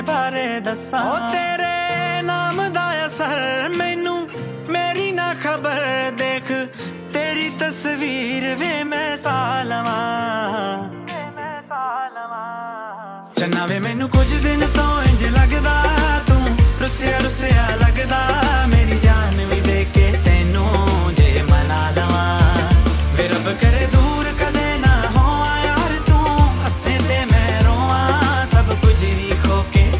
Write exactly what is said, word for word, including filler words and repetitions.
ਬਾਰੇ ਦੱਸਾਂ ਓ ਤੇਰੇ ਨਾਮ ਦਾ ਅਸਰ ਮੈਨੂੰ ਮੇਰੀ ਨਾ ਖਬਰ ਦੇਖ ਤੇਰੀ ਤਸਵੀਰ ਵੇ ਮੈਂ ਸਾਲਵਾਂ ਚੰਨਾ ਵੇ ਮੈਨੂੰ ਕੁਝ ਦਿਨ ਤੋਂ